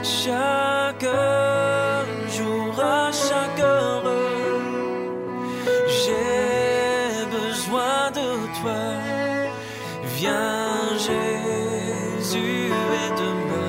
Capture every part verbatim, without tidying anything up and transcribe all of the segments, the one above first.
chaque jour, à chaque heure. J'ai besoin de toi. Viens Jésus, aide-moi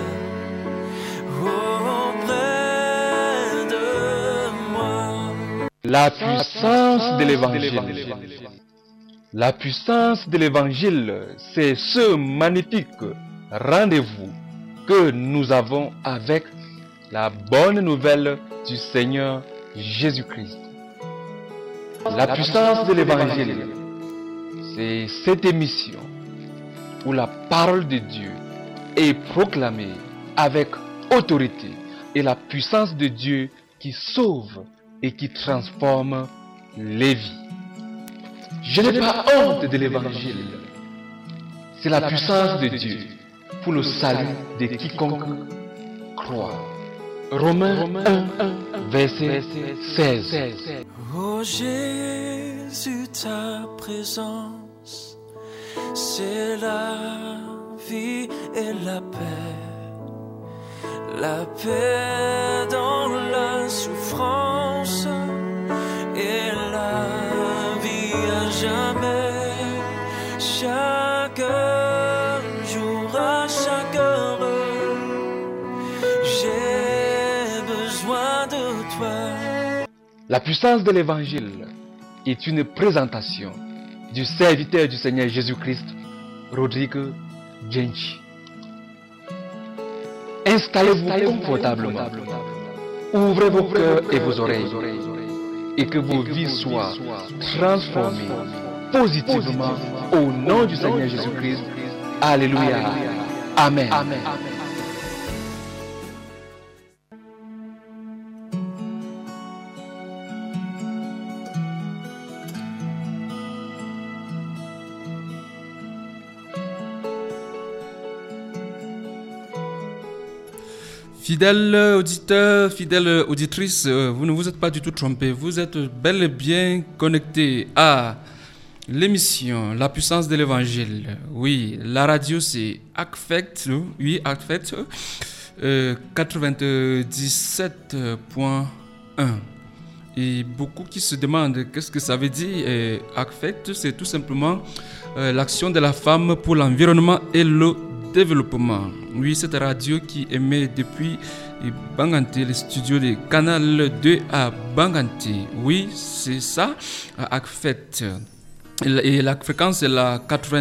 auprès de moi. La puissance de l'évangile. La puissance de l'évangile, c'est ce magnifique rendez-vous que nous avons avec la bonne nouvelle du Seigneur Jésus-Christ. La puissance de l'évangile, c'est cette émission où la parole de Dieu est proclamée avec autorité et la puissance de Dieu qui sauve et qui transforme les vies. Je n'ai pas honte de l'évangile. C'est la puissance de Dieu pour le salut de quiconque croit. Romains un, verset seize. Oh Jésus, ta présence, c'est la vie et la paix. La paix dans la souffrance et la vie à jamais. Chaque jour, à chaque heure, j'ai besoin de toi. La puissance de l'évangile est une présentation du serviteur du Seigneur Jésus-Christ, Rodrigue Djenchi. Installez-vous confortablement, ouvrez vos cœurs et vos oreilles, et que vos vies soient transformées positivement au nom du Seigneur Jésus-Christ. Alléluia. Amen. Amen. Fidèles auditeurs, fidèles auditrices, vous ne vous êtes pas du tout trompés. Vous êtes bel et bien connectés à l'émission La puissance de l'évangile. Oui, la radio c'est Acfect, oui, Acfect, euh, quatre-vingt-dix-sept point un. Et beaucoup qui se demandent qu'est-ce que ça veut dire. Et Acfect, c'est tout simplement euh, l'action de la femme pour l'environnement et le développement. Oui, cette radio qui émet depuis Banganté, le studio de Canal deux à Banganté. Oui, c'est ça, à Acfect. Et la fréquence est la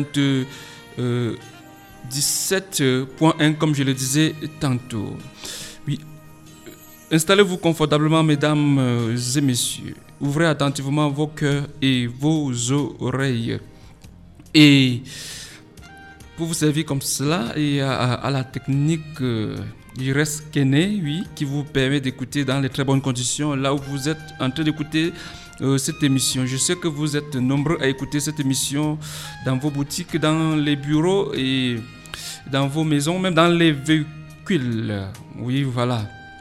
quatre-vingt-dix-sept point un, comme je le disais tantôt. Oui, installez-vous confortablement, mesdames et messieurs. Ouvrez attentivement vos cœurs et vos oreilles. Et pour vous servir comme cela, et à, à, à la technique, euh, il reste Kené, oui, qui vous permet d'écouter dans les très bonnes conditions, là où vous êtes en train d'écouter euh, cette émission. Je sais que vous êtes nombreux à écouter cette émission dans vos boutiques, dans les bureaux et dans vos maisons, même dans les véhicules. Oui, voilà.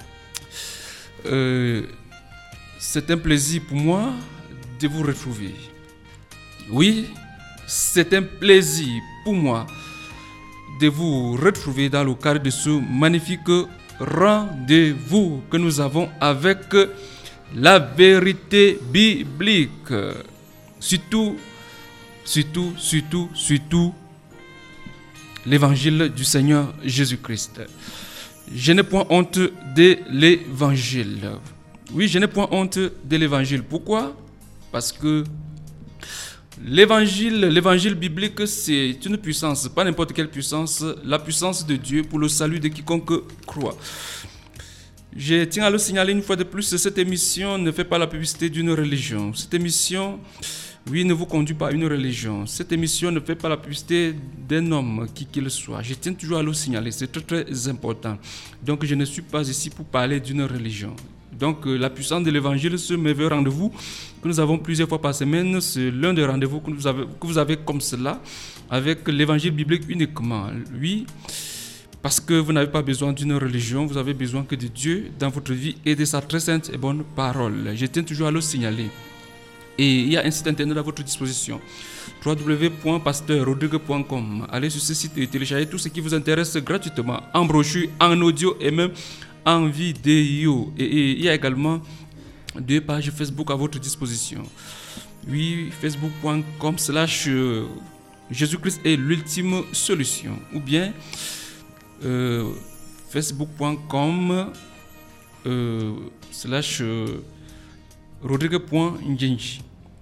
Euh, c'est un plaisir pour moi de vous retrouver. Oui, c'est un plaisir pour moi de vous retrouver dans le cadre de ce magnifique rendez-vous que nous avons avec la vérité biblique. Surtout, surtout, surtout, surtout, l'évangile du Seigneur Jésus-Christ. Je n'ai point honte de l'évangile. Oui, je n'ai point honte de l'évangile. Pourquoi? Parce que L'évangile, l'évangile biblique, c'est une puissance, pas n'importe quelle puissance, la puissance de Dieu pour le salut de quiconque croit. Je tiens à le signaler une fois de plus, cette émission ne fait pas la publicité d'une religion. Cette émission, oui, ne vous conduit pas à une religion. Cette émission ne fait pas la publicité d'un homme, qui qu'il soit. Je tiens toujours à le signaler, c'est très très important. Donc je ne suis pas ici pour parler d'une religion. Donc euh, la puissance de l'évangile, ce merveilleux rendez-vous que nous avons plusieurs fois par semaine, c'est l'un des rendez-vous que, nous avez, que vous avez comme cela, avec l'évangile biblique uniquement. Oui, parce que vous n'avez pas besoin d'une religion, vous avez besoin que de Dieu dans votre vie et de sa très sainte et bonne parole. Je tiens toujours à le signaler. Et il y a un site internet à votre disposition, w w w point pasteur rodrigue point com. Allez sur ce site et téléchargez tout ce qui vous intéresse gratuitement, en brochure, en audio et même en vidéo. Et, et il y a également deux pages Facebook à votre disposition. Oui, facebook point com slash Jésus-Christ est l'ultime solution. Ou bien euh, facebook point com euh, slash rodrigue point ngenji.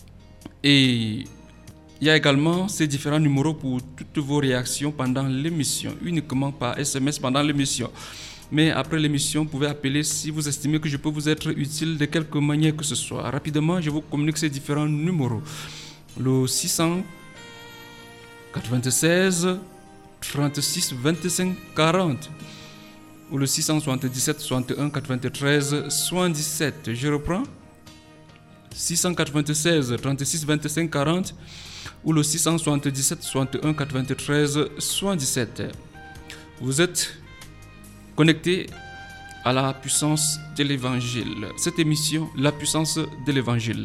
Et il y a également ces différents numéros pour toutes vos réactions pendant l'émission, uniquement par S M S pendant l'émission. Mais après l'émission, vous pouvez appeler si vous estimez que je peux vous être utile de quelque manière que ce soit. Rapidement, je vous communique ces différents numéros. Le six cent quatre-vingt-seize trente-six vingt-cinq quarante ou le six cent soixante-dix-sept soixante et un quatre-vingt-treize soixante-dix-sept. Je reprends. six cent quatre-vingt-seize trente-six vingt-cinq quarante ou le six cent soixante-dix-sept soixante et un quatre-vingt-treize soixante-dix-sept. Vous êtes connecté à la puissance de l'évangile. Cette émission, la puissance de l'évangile.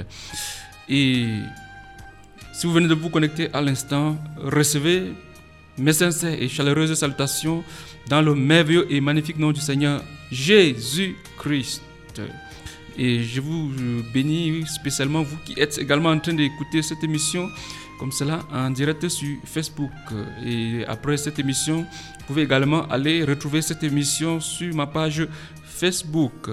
Et si vous venez de vous connecter à l'instant, recevez mes sincères et chaleureuses salutations dans le merveilleux et magnifique nom du Seigneur Jésus-Christ. Et je vous bénis spécialement, vous qui êtes également en train d'écouter cette émission comme cela en direct sur Facebook. Et après cette émission, vous pouvez également aller retrouver cette émission sur ma page Facebook.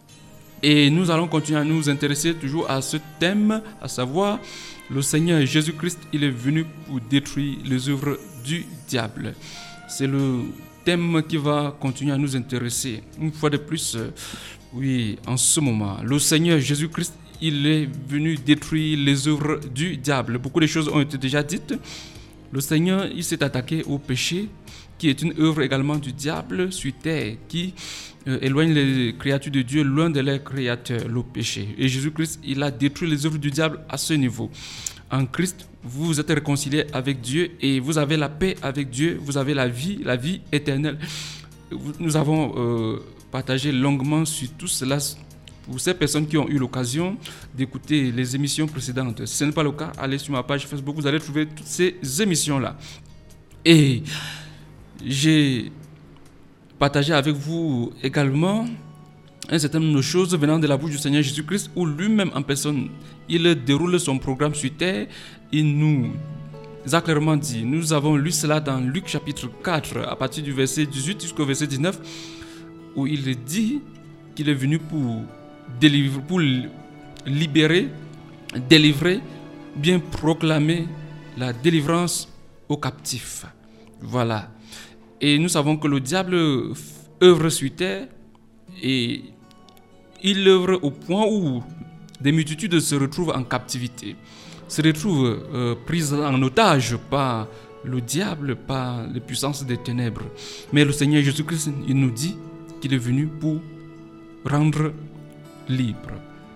Et nous allons continuer à nous intéresser toujours à ce thème, à savoir le Seigneur Jésus-Christ, il est venu pour détruire les œuvres du diable. C'est le thème qui va continuer à nous intéresser. Une fois de plus, oui, en ce moment, le Seigneur Jésus-Christ, il est venu détruire les œuvres du diable. Beaucoup de choses ont été déjà dites. Le Seigneur, il s'est attaqué au péché, qui est une œuvre également du diable sur terre, qui euh, éloigne les créatures de Dieu loin de leur créateur, le péché. Et Jésus-Christ, il a détruit les œuvres du diable à ce niveau. En Christ, vous êtes réconciliés avec Dieu et vous avez la paix avec Dieu, vous avez la vie, la vie éternelle. Nous avons euh, partagé longuement sur tout cela pour ces personnes qui ont eu l'occasion d'écouter les émissions précédentes. Si ce n'est pas le cas, allez sur ma page Facebook, vous allez trouver toutes ces émissions-là. Et j'ai partagé avec vous également un certain nombre de choses venant de la bouche du Seigneur Jésus-Christ, où lui-même en personne, il déroule son programme sur terre. Il nous a clairement dit, nous avons lu cela dans Luc chapitre quatre, à partir du verset dix-huit jusqu'au verset dix-neuf, où il dit qu'il est venu pour délivrer, pour libérer, délivrer, bien proclamer la délivrance aux captifs. Voilà. Et nous savons que le diable œuvre sur terre et il œuvre au point où des multitudes se retrouvent en captivité, se retrouvent euh, prises en otage par le diable, par les puissances des ténèbres. Mais le Seigneur Jésus-Christ, il nous dit qu'il est venu pour rendre libre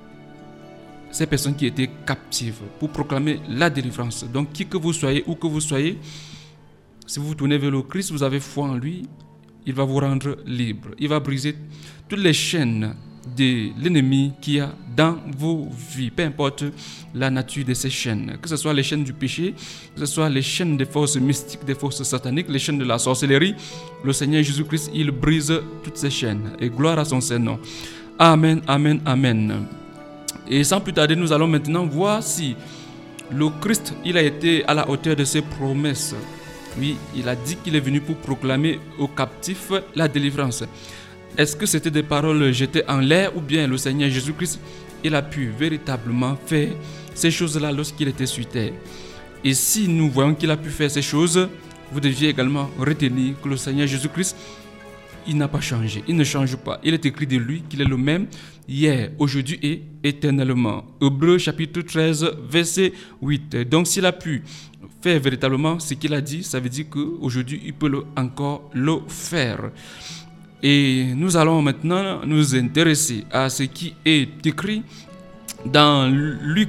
ces personnes qui étaient captives, pour proclamer la délivrance. Donc qui que vous soyez, où que vous soyez, si vous vous tournez vers le Christ, vous avez foi en lui, il va vous rendre libre. Il va briser toutes les chaînes de l'ennemi qu'il y a dans vos vies, peu importe la nature de ces chaînes, que ce soit les chaînes du péché, que ce soit les chaînes des forces mystiques, des forces sataniques, les chaînes de la sorcellerie. Le Seigneur Jésus-Christ, il brise toutes ces chaînes et gloire à son Saint-Nom. Amen, amen, amen. Et sans plus tarder, nous allons maintenant voir si le Christ, il a été à la hauteur de ses promesses. Oui, il a dit qu'il est venu pour proclamer aux captifs la délivrance. Est-ce que c'était des paroles jetées en l'air ou bien le Seigneur Jésus-Christ, il a pu véritablement faire ces choses-là lorsqu'il était sur terre? Et si nous voyons qu'il a pu faire ces choses, vous deviez également retenir que le Seigneur Jésus-Christ, il n'a pas changé, il ne change pas. Il est écrit de lui qu'il est le même hier, aujourd'hui et éternellement. Hébreux chapitre treize, verset huit. Donc s'il a pu faire véritablement ce qu'il a dit, ça veut dire qu'aujourd'hui il peut le, encore le faire. Et nous allons maintenant nous intéresser à ce qui est écrit dans Luc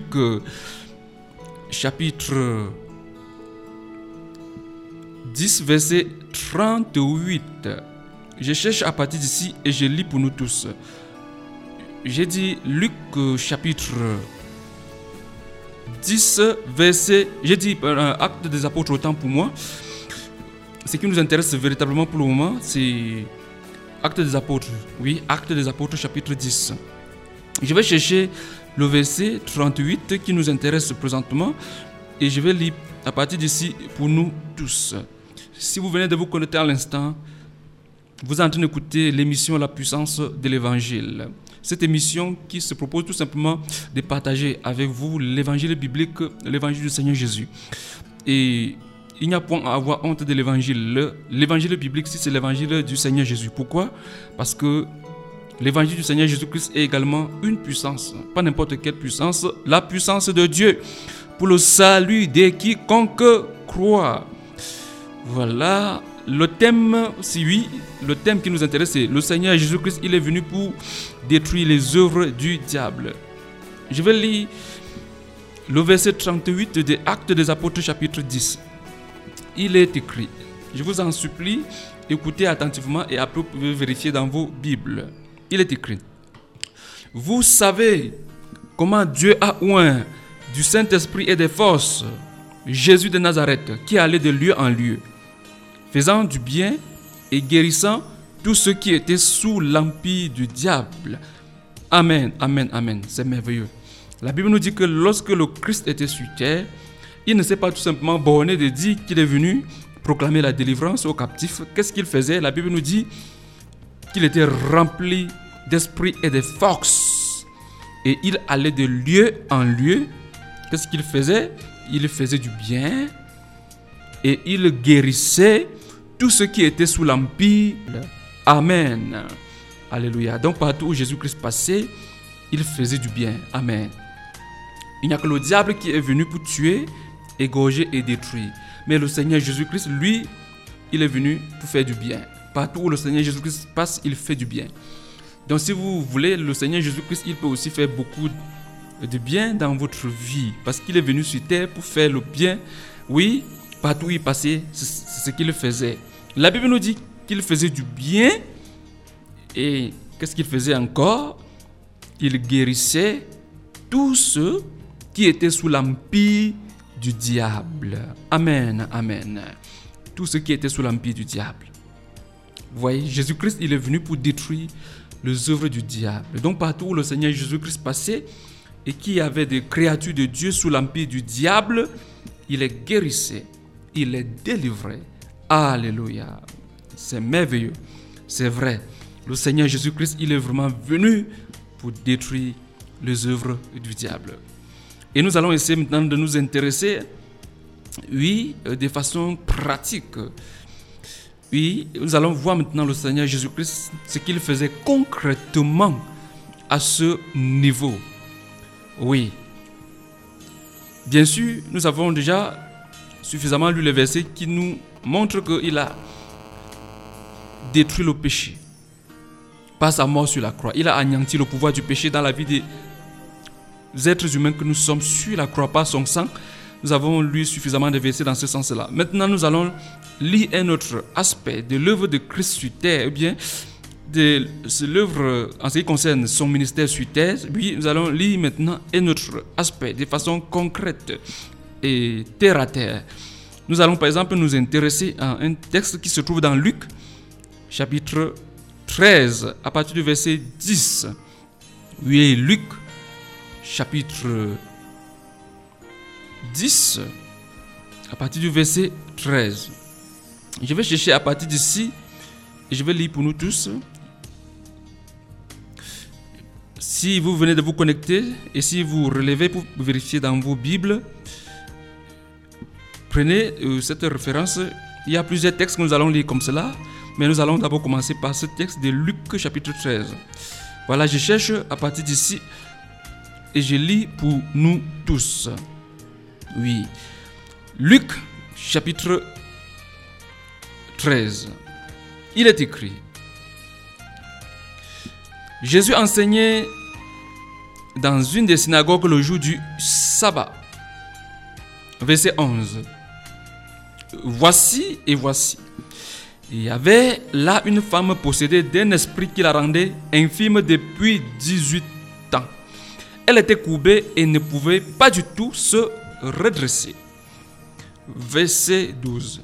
chapitre dix, verset trente-huit. Je cherche à partir d'ici et je lis pour nous tous. J'ai dit Luc chapitre dix, verset, j'ai dit euh, Actes des Apôtres autant pour moi. Ce qui nous intéresse véritablement pour le moment, c'est Actes des Apôtres. Oui, Actes des Apôtres, chapitre dix. Je vais chercher le verset trente-huit qui nous intéresse présentement et je vais lire à partir d'ici pour nous tous. Si vous venez de vous connecter à l'instant, vous êtes en train d'écouter l'émission La puissance de l'évangile. Cette émission qui se propose tout simplement de partager avec vous l'évangile biblique, l'évangile du Seigneur Jésus. Et il n'y a point à avoir honte de l'évangile. L'évangile biblique, c'est l'évangile du Seigneur Jésus. Pourquoi? Parce que l'évangile du Seigneur Jésus-Christ est également une puissance, pas n'importe quelle puissance, la puissance de Dieu pour le salut de quiconque croit. Voilà. Le thème, si oui, le thème qui nous intéresse, c'est le Seigneur Jésus-Christ, il est venu pour détruire les œuvres du diable. Je vais lire le verset trente-huit des Actes des Apôtres, chapitre dix. Il est écrit, je vous en supplie, écoutez attentivement et après vous pouvez vérifier dans vos Bibles. Il est écrit, vous savez comment Dieu a oint du Saint-Esprit et des forces Jésus de Nazareth, qui allait de lieu en lieu, faisant du bien et guérissant tous ceux qui étaient sous l'empire du diable. Amen, amen, amen. C'est merveilleux. La Bible nous dit que lorsque le Christ était sur terre, il ne s'est pas tout simplement borné de dire qu'il est venu proclamer la délivrance aux captifs. Qu'est-ce qu'il faisait? La Bible nous dit qu'il était rempli d'esprit et de force. Et il allait de lieu en lieu. Qu'est-ce qu'il faisait? Il faisait du bien et il guérissait tous ceux qui étaient sous l'empire. Amen. Alléluia. Donc partout où Jésus-Christ passait, il faisait du bien. Amen. Il n'y a que le diable qui est venu pour tuer, égorger et détruire. Mais le Seigneur Jésus-Christ, lui, il est venu pour faire du bien. Partout où le Seigneur Jésus-Christ passe, il fait du bien. Donc si vous voulez, le Seigneur Jésus-Christ, il peut aussi faire beaucoup de bien dans votre vie. Parce qu'il est venu sur terre pour faire le bien. Oui, partout où il passait, c'est ce qu'il faisait. La Bible nous dit qu'il faisait du bien. Et qu'est-ce qu'il faisait encore? Il guérissait tous ceux qui étaient sous l'empire du diable. Amen, amen. Tous ceux qui étaient sous l'empire du diable. Vous voyez, Jésus-Christ, il est venu pour détruire les œuvres du diable. Donc partout où le Seigneur Jésus-Christ passait et qu'il y avait des créatures de Dieu sous l'empire du diable, il les guérissait, il les délivrait. Alléluia. C'est merveilleux. C'est vrai. Le Seigneur Jésus-Christ, il est vraiment venu pour détruire les œuvres du diable. Et nous allons essayer maintenant de nous intéresser, oui, de façon pratique. Oui, nous allons voir maintenant le Seigneur Jésus-Christ, ce qu'il faisait concrètement à ce niveau. Oui. Bien sûr, nous avons déjà suffisamment lu les versets qui nous montrent qu'il a détruit le péché par sa mort sur la croix. Il a anéanti le pouvoir du péché dans la vie des êtres humains que nous sommes sur la croix par son sang. Nous avons lu suffisamment de versets dans ce sens-là. Maintenant, nous allons lire un autre aspect de l'œuvre de Christ sur terre, ou bien de l'œuvre en ce qui concerne son ministère sur terre. Puis nous allons lire maintenant un autre aspect de façon concrète et terre à terre. Nous allons par exemple nous intéresser à un texte qui se trouve dans Luc, chapitre treize, à partir du verset dix. Oui, Luc, chapitre dix, à partir du verset treize. Je vais chercher à partir d'ici et je vais lire pour nous tous. Si vous venez de vous connecter et si vous relevez pour vérifier dans vos Bibles, prenez euh, cette référence. Il y a plusieurs textes que nous allons lire comme cela, mais nous allons d'abord commencer par ce texte de Luc chapitre treize. Voilà, je cherche à partir d'ici et je lis pour nous tous. Oui, Luc chapitre treize. Il est écrit: Jésus enseignait dans une des synagogues le jour du sabbat. Verset onze. Voici et voici. Il y avait là une femme possédée d'un esprit qui la rendait infirme depuis dix-huit ans. Elle était courbée et ne pouvait pas du tout se redresser. Verset douze.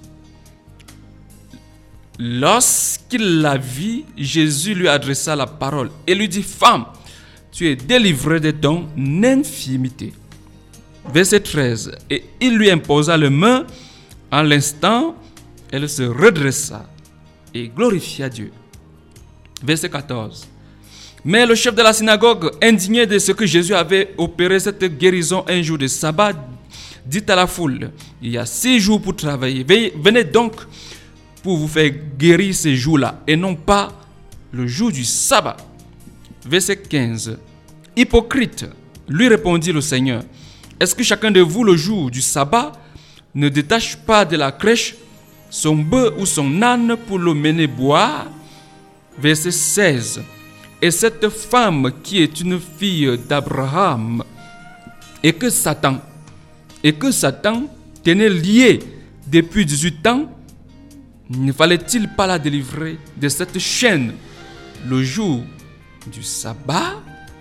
Lorsqu'il la vit, Jésus lui adressa la parole et lui dit: Femme, tu es délivrée de ton infirmité. Verset treize. Et il lui imposa les mains. En l'instant, elle se redressa et glorifia Dieu. Verset quatorze. Mais le chef de la synagogue, indigné de ce que Jésus avait opéré cette guérison un jour de sabbat, dit à la foule: il y a six jours pour travailler. Venez donc pour vous faire guérir ces jours-là et non pas le jour du sabbat. Verset quinze. Hypocrite, lui répondit le Seigneur: est-ce que chacun de vous le jour du sabbat ne détache pas de la crèche son bœuf ou son âne pour le mener boire? Verset seize. Et cette femme qui est une fille d'Abraham et que Satan et que Satan tenait liée depuis dix-huit ans, ne fallait-il pas la délivrer de cette chaîne le jour du sabbat?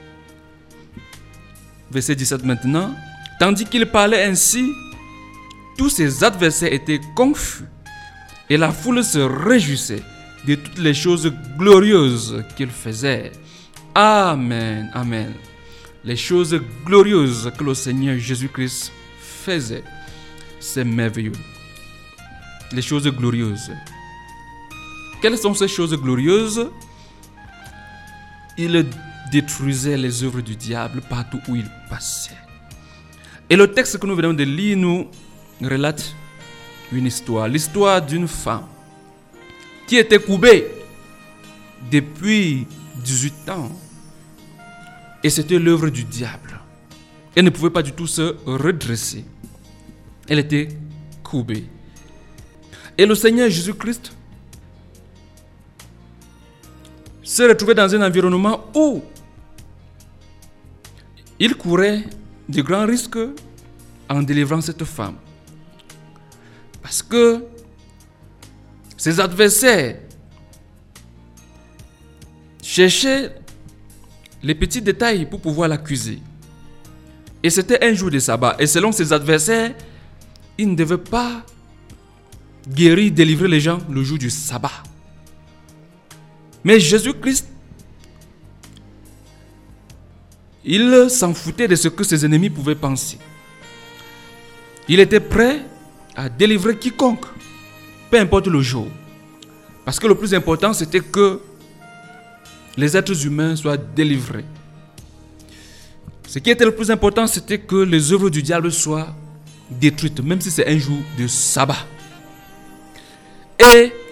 Verset dix-sept maintenant. Tandis qu'il parlait ainsi, tous ses adversaires étaient confus et la foule se réjouissait de toutes les choses glorieuses qu'il faisait. Amen, amen. Les choses glorieuses que le Seigneur Jésus-Christ faisait, c'est merveilleux. Les choses glorieuses. Quelles sont ces choses glorieuses? Il détruisait les œuvres du diable partout où il passait. Et le texte que nous venons de lire nous relate une histoire. L'histoire d'une femme qui était courbée depuis dix-huit ans. Et c'était l'œuvre du diable. Elle ne pouvait pas du tout se redresser. Elle était courbée. Et le Seigneur Jésus-Christ se retrouvait dans un environnement où il courait de grands risques en délivrant cette femme. Parce que ses adversaires cherchaient les petits détails pour pouvoir l'accuser. Et c'était un jour de sabbat. Et selon ses adversaires, il ne devait pas guérir, délivrer les gens le jour du sabbat. Mais Jésus-Christ, il s'en foutait de ce que ses ennemis pouvaient penser. Il était prêt à délivrer quiconque, peu importe le jour. Parce que le plus important, c'était que les êtres humains soient délivrés. Ce qui était le plus important, c'était que les œuvres du diable soient détruites, même si c'est un jour de sabbat. Et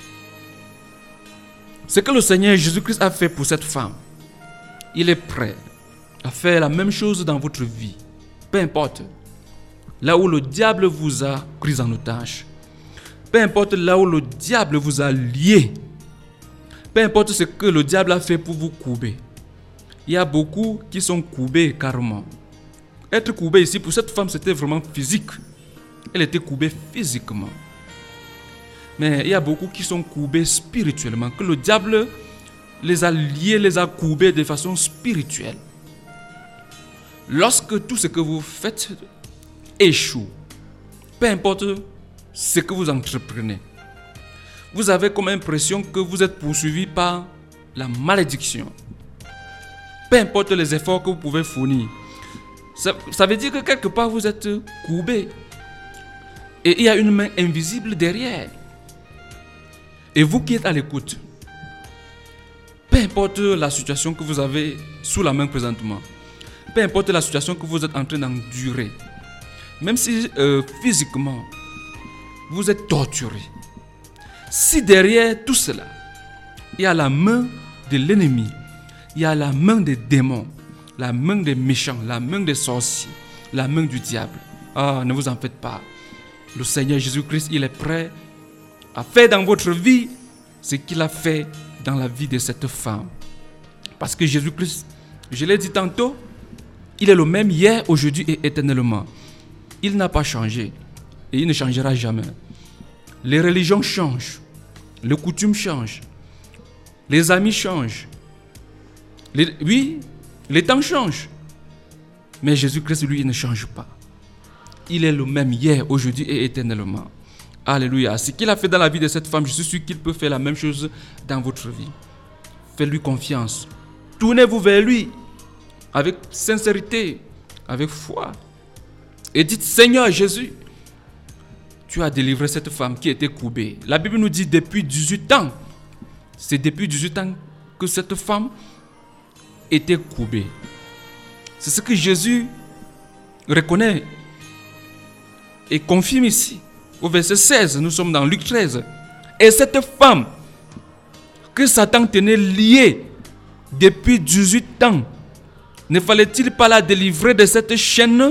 ce que le Seigneur Jésus-Christ a fait pour cette femme, il est prêt à faire la même chose dans votre vie. Peu importe là où le diable vous a pris en otage. Peu importe là où le diable vous a lié. Peu importe ce que le diable a fait pour vous courber. Il y a beaucoup qui sont courbés carrément. Être courbé ici, pour cette femme, c'était vraiment physique. Elle était courbée physiquement. Mais il y a beaucoup qui sont courbés spirituellement. Que le diable les a liés, les a courbés de façon spirituelle. Lorsque tout ce que vous faites échoue, peu importe ce que vous entreprenez, vous avez comme impression que vous êtes poursuivi par la malédiction. Peu importe les efforts que vous pouvez fournir. Ça, ça veut dire que quelque part vous êtes courbé. Et il y a une main invisible derrière. Et vous qui êtes à l'écoute, peu importe la situation que vous avez sous la main présentement, peu importe la situation que vous êtes en train d'endurer, même si euh, physiquement vous êtes torturé, si derrière tout cela, il y a la main de l'ennemi, il y a la main des démons, la main des méchants, la main des sorciers, la main du diable, ah, ne vous en faites pas. Le Seigneur Jésus-Christ, il est prêt à faire dans votre vie ce qu'il a fait dans la vie de cette femme. Parce que Jésus-Christ, je l'ai dit tantôt, il est le même hier, aujourd'hui et éternellement. Il n'a pas changé et il ne changera jamais. Les religions changent, les coutumes changent, les amis changent. Les, oui, les temps changent. Mais Jésus-Christ, lui, il ne change pas. Il est le même hier, aujourd'hui et éternellement. Alléluia. Ce qu'il a fait dans la vie de cette femme, je suis sûr qu'il peut faire la même chose dans votre vie. Faites-lui confiance. Tournez-vous vers lui avec sincérité, avec foi. Et dites, Seigneur Jésus, tu as délivré cette femme qui était courbée. La Bible nous dit depuis dix-huit ans. C'est depuis dix-huit ans que cette femme était courbée. C'est ce que Jésus reconnaît et confirme ici. Au verset seize, nous sommes dans Luc treize. Et cette femme que Satan tenait liée depuis dix-huit ans, ne fallait-il pas la délivrer de cette chaîne?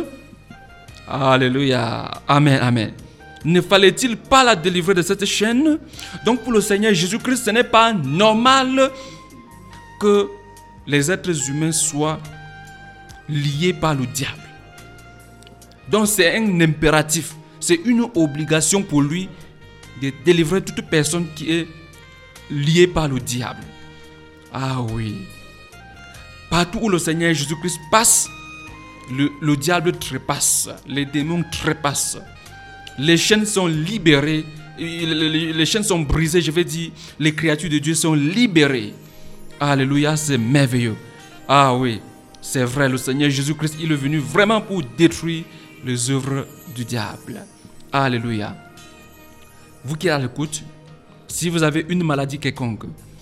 Alléluia. Amen, amen. Ne fallait-il pas la délivrer de cette chaîne? Donc pour le Seigneur Jésus-Christ, ce n'est pas normal que les êtres humains soient liés par le diable. Donc c'est un impératif, c'est une obligation pour lui de délivrer toute personne qui est liée par le diable. Ah oui. Partout où le Seigneur Jésus-Christ passe, le, le diable trépasse, les démons trépassent. Les chaînes sont libérées, les, les, les chaînes sont brisées, je vais dire, les créatures de Dieu sont libérées. Alléluia, c'est merveilleux. Ah oui, c'est vrai, le Seigneur Jésus-Christ, il est venu vraiment pour détruire les œuvres du diable. Alléluia. Vous qui êtes à l'écoute, si vous avez une maladie quelconque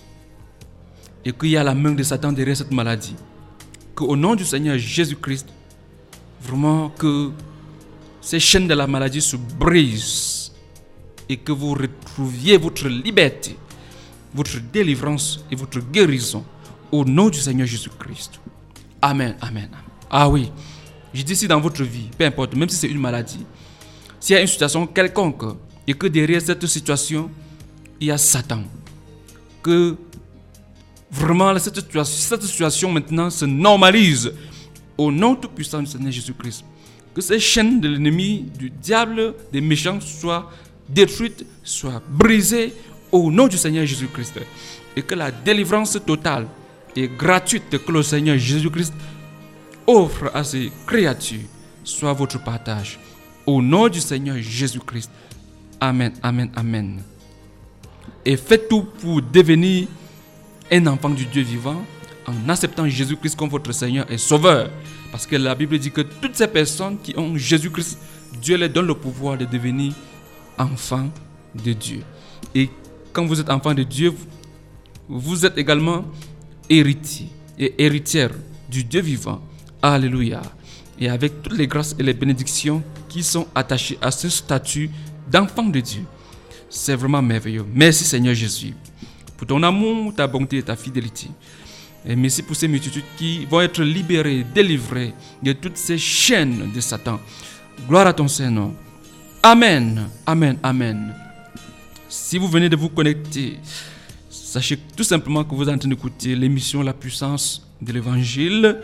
et qu'il y a la main de Satan derrière cette maladie, qu'au nom du Seigneur Jésus-Christ, vraiment que ces chaînes de la maladie se brisent et que vous retrouviez votre liberté, votre délivrance et votre guérison au nom du Seigneur Jésus-Christ. Amen, amen. Ah oui, je dis ici dans votre vie, peu importe, même si c'est une maladie, s'il y a une situation quelconque et que derrière cette situation, il y a Satan, que vraiment cette situation, cette situation maintenant se normalise au nom tout puissant du Seigneur Jésus-Christ. Que ces chaînes de l'ennemi, du diable, des méchants soient détruites, soient brisées au nom du Seigneur Jésus-Christ. Et que la délivrance totale et gratuite que le Seigneur Jésus-Christ offre à ses créatures soit votre partage. Au nom du Seigneur Jésus-Christ. Amen, amen, amen. Et faites tout pour devenir un enfant du Dieu vivant en acceptant Jésus-Christ comme votre Seigneur et Sauveur. Parce que la Bible dit que toutes ces personnes qui ont Jésus-Christ, Dieu leur donne le pouvoir de devenir enfants de Dieu. Et quand vous êtes enfant de Dieu, vous êtes également héritier et héritière du Dieu vivant. Alléluia. Et avec toutes les grâces et les bénédictions qui sont attachées à ce statut d'enfant de Dieu. C'est vraiment merveilleux. Merci Seigneur Jésus pour ton amour, ta bonté et ta fidélité. Et merci pour ces multitudes qui vont être libérées, délivrées de toutes ces chaînes de Satan. Gloire à ton Seigneur. Amen, amen, amen. Si vous venez de vous connecter, sachez tout simplement que vous êtes en train d'écouter l'émission La Puissance de l'Évangile.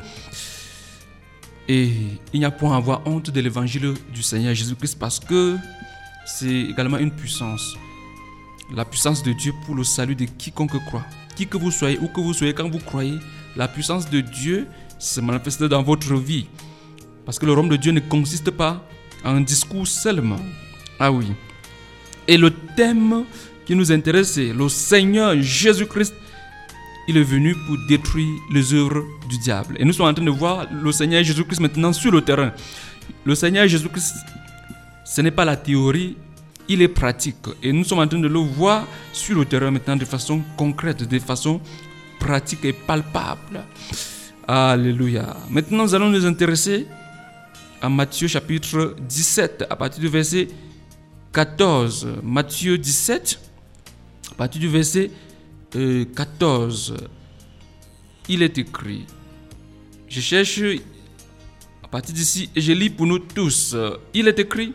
Et il n'y a point à avoir honte de l'Évangile du Seigneur Jésus-Christ parce que c'est également une puissance. La puissance de Dieu pour le salut de quiconque croit. Qui que vous soyez, où que vous soyez, quand vous croyez, la puissance de Dieu se manifeste dans votre vie. Parce que le royaume de Dieu ne consiste pas en un discours seulement. Ah oui. Et le thème qui nous intéresse, c'est le Seigneur Jésus-Christ. Il est venu pour détruire les œuvres du diable. Et nous sommes en train de voir le Seigneur Jésus-Christ maintenant sur le terrain. Le Seigneur Jésus-Christ, ce n'est pas la théorie, il est pratique. Et nous sommes en train de le voir sur le terrain maintenant de façon concrète, de façon pratique et palpable. Alléluia. Maintenant, nous allons nous intéresser à Matthieu chapitre dix-sept, à partir du verset quatorze. Matthieu dix-sept, à partir du verset euh, quatorze. Il est écrit, je cherche à partir d'ici et je lis pour nous tous. Il est écrit,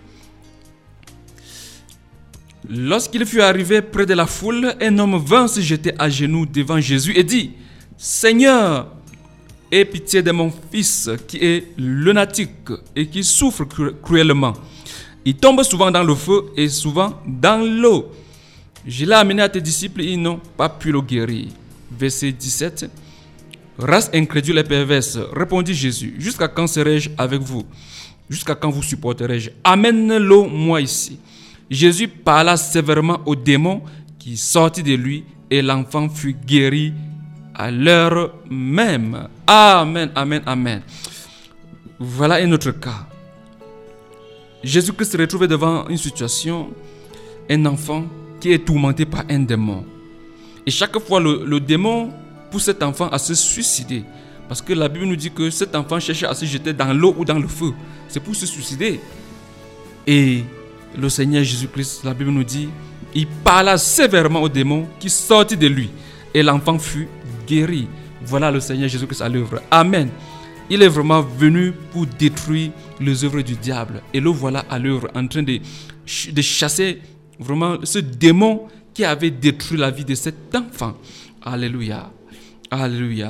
lorsqu'il fut arrivé près de la foule, un homme vint se jeter à genoux devant Jésus et dit, Seigneur, aie pitié de mon fils qui est lunatique et qui souffre cru- cruellement. Il tombe souvent dans le feu et souvent dans l'eau. Je l'ai amené à tes disciples et ils n'ont pas pu le guérir. Verset dix-sept. Race incrédule et perverse, répondit Jésus, jusqu'à quand serai-je avec vous? Jusqu'à quand vous supporterai-je? Amène-le moi ici. Jésus parla sévèrement au démon qui sortit de lui et l'enfant fut guéri à l'heure même. Amen, amen, amen. Voilà un autre cas. Jésus-Christ se retrouvait devant une situation, un enfant qui est tourmenté par un démon. Et chaque fois, le, le démon pousse cet enfant à se suicider. Parce que la Bible nous dit que cet enfant cherchait à se jeter dans l'eau ou dans le feu. C'est pour se suicider. Et le Seigneur Jésus-Christ, la Bible nous dit, il parla sévèrement au démon qui sortit de lui. Et l'enfant fut guéri. Voilà le Seigneur Jésus-Christ à l'œuvre. Amen. Il est vraiment venu pour détruire les œuvres du diable. Et le voilà à l'œuvre en train de, de chasser vraiment ce démon qui avait détruit la vie de cet enfant. Alléluia. Alléluia.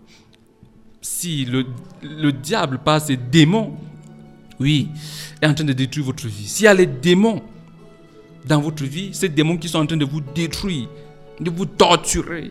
Si le, le diable par ces démons, oui, est en train de détruire votre vie. S'il y a les démons dans votre vie, ces démons qui sont en train de vous détruire, de vous torturer.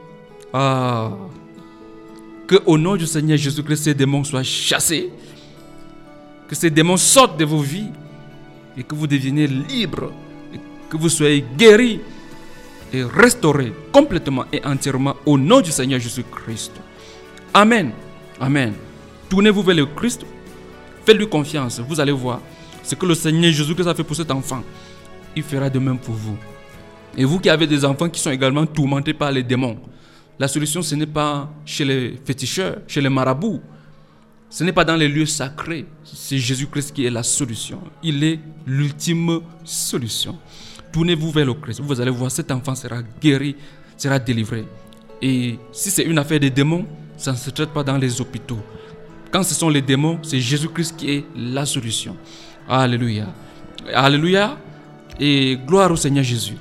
Ah, que au nom du Seigneur Jésus-Christ, ces démons soient chassés. Que ces démons sortent de vos vies et que vous deveniez libres, et que vous soyez guéris et restaurés complètement et entièrement au nom du Seigneur Jésus-Christ. Amen. Amen. Tournez-vous vers le Christ. Faites-lui confiance. Vous allez voir ce que le Seigneur Jésus-Christ a fait pour cet enfant. Il fera de même pour vous. Et vous qui avez des enfants qui sont également tourmentés par les démons, la solution, ce n'est pas chez les féticheurs, chez les marabouts. Ce n'est pas dans les lieux sacrés. C'est Jésus-Christ qui est la solution. Il est l'ultime solution. Tournez-vous vers le Christ. Vous allez voir, cet enfant sera guéri, sera délivré. Et si c'est une affaire des démons, ça ne se traite pas dans les hôpitaux. Quand ce sont les démons, c'est Jésus-Christ qui est la solution. Alléluia. Alléluia. Et gloire au Seigneur Jésus.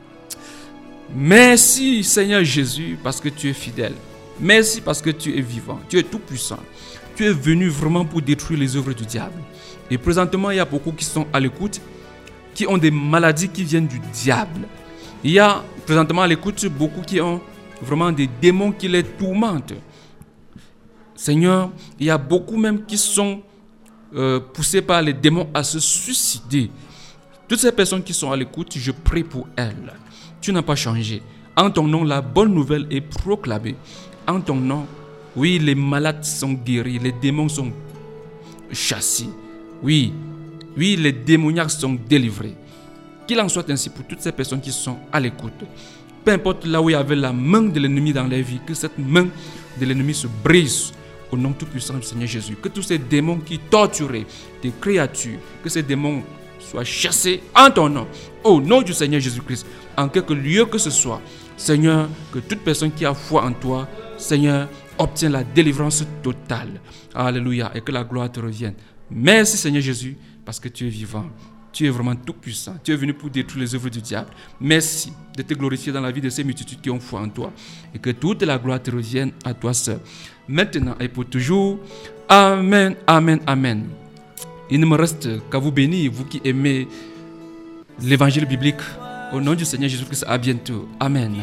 Merci Seigneur Jésus parce que tu es fidèle. Merci parce que tu es vivant. Tu es tout puissant. Tu es venu vraiment pour détruire les œuvres du diable. Et présentement, il y a beaucoup qui sont à l'écoute, qui ont des maladies qui viennent du diable. Il y a présentement à l'écoute beaucoup qui ont vraiment des démons qui les tourmentent. Seigneur, il y a beaucoup même qui sont euh, poussés par les démons à se suicider. Toutes ces personnes qui sont à l'écoute, je prie pour elles. Tu n'as pas changé. En ton nom, la bonne nouvelle est proclamée. En ton nom, oui, les malades sont guéris, les démons sont chassés. Oui, oui, les démoniaques sont délivrés. Qu'il en soit ainsi pour toutes ces personnes qui sont à l'écoute. Peu importe là où il y avait la main de l'ennemi dans leur vie, que cette main de l'ennemi se brise au nom tout-puissant du Seigneur Jésus. Que tous ces démons qui torturaient des créatures, que ces démons soient chassés en ton nom, au nom du Seigneur Jésus-Christ, en quelque lieu que ce soit. Seigneur, que toute personne qui a foi en toi, Seigneur, obtient la délivrance totale. Alléluia, et que la gloire te revienne. Merci Seigneur Jésus, parce que tu es vivant. Tu es vraiment tout puissant. Tu es venu pour détruire les œuvres du diable. Merci de te glorifier dans la vie de ces multitudes qui ont foi en toi. Et que toute la gloire te revienne à toi seul. Maintenant et pour toujours. Amen, amen, amen. Il ne me reste qu'à vous bénir, vous qui aimez l'évangile biblique. Au nom du Seigneur Jésus-Christ, à bientôt. Amen.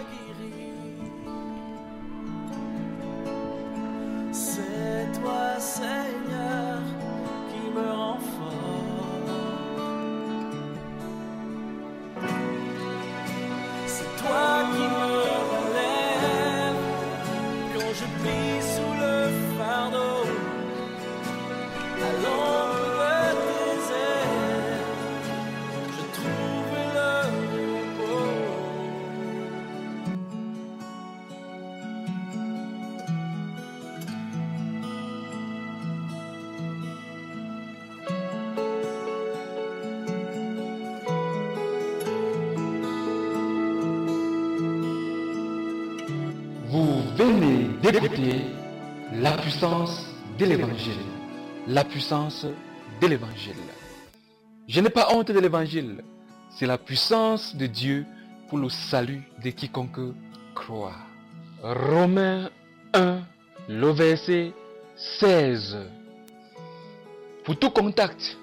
C'est toi, Seigneur, qui me rend fort. C'est toi qui me relève quand je plie sous le fardeau. À l'ombre de tes ailes, je trouve le repos. Vous venez d'écouter la puissance de l'évangile. La puissance de l'évangile. Je n'ai pas honte de l'évangile. C'est la puissance de Dieu pour le salut de quiconque croit. Romains un, le verset seize. Pour tout contact,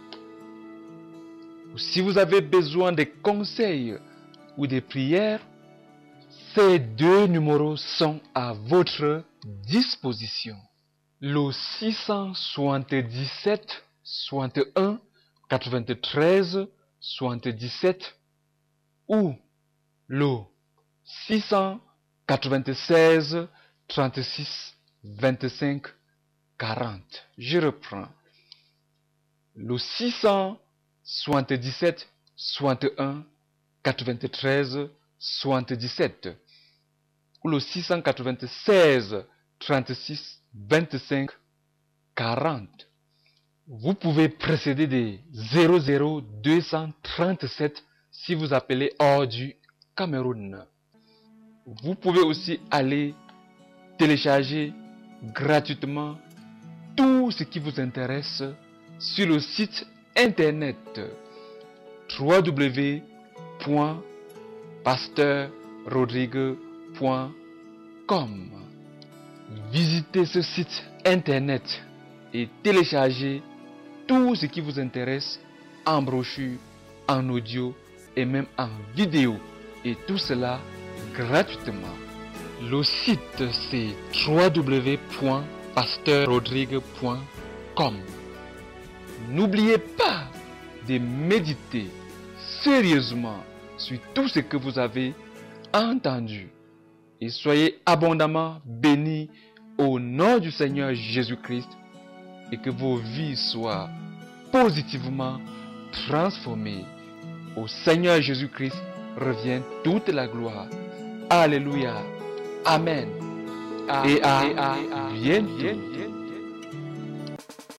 ou si vous avez besoin de conseils ou de prières, Ces deux numéros sont à votre disposition. Le six cent soixante-dix-sept soixante et un quatre-vingt-treize soixante-dix-sept ou le six cent quatre-vingt-seize trente-six vingt-cinq quarante. Je reprends. Le six cent soixante-dix-sept soixante et un quatre-vingt-treize soixante-dix-sept ou le six cent quatre-vingt-seize trente-six vingt-cinq quarante. Vous pouvez précéder des zéro zéro deux cent trente-sept si vous appelez hors du Cameroun. Vous pouvez aussi aller télécharger gratuitement tout ce qui vous intéresse sur le site internet w w w point pasteur rodrigue point com. Visitez ce site internet et téléchargez tout ce qui vous intéresse en brochure, en audio et même en vidéo, et tout cela gratuitement. Le site c'est w w w point pasteur rodrigue point com. N'oubliez pas de méditer sérieusement sur tout ce que vous avez entendu et soyez abondamment bénis au nom du Seigneur Jésus-Christ, et que vos vies soient positivement transformées. Au Seigneur Jésus-Christ revient toute la gloire. Alléluia. Amen. Et à bientôt.